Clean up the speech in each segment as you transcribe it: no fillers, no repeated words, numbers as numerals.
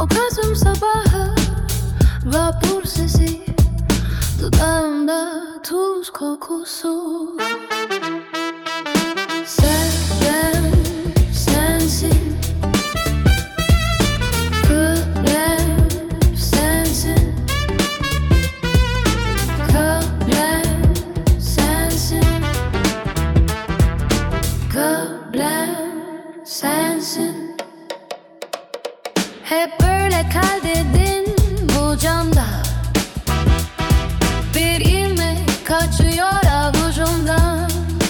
O Kasım sabahı, vapur sesi, dudağımda tuz kokusu. Seven sensin, kalem sensin, kalem sensin, kalem sensin. Hep böyle kal dedin bu camda, bir ilmek kaçıyor avucumdan.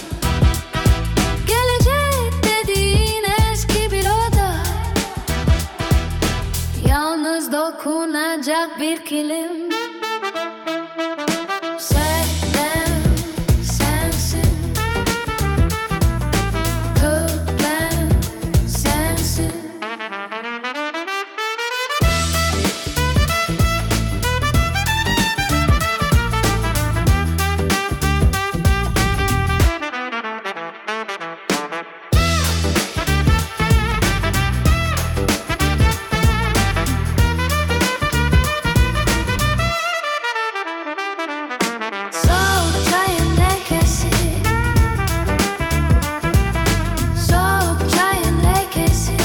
Gelecek dediğin eski bir oda, yalnız dokunacak bir kilim. Seven sensin, kalem sensin. Soğuk çayın lekesi, soğuk çayın lekesi,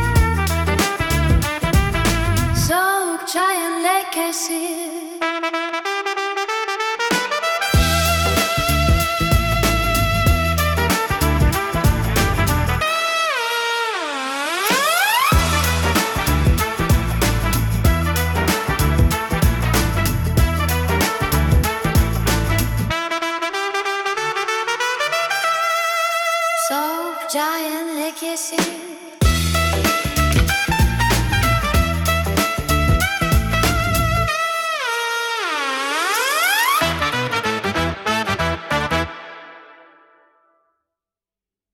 soğuk çayın lekesi. Soğuk çayın lekesi.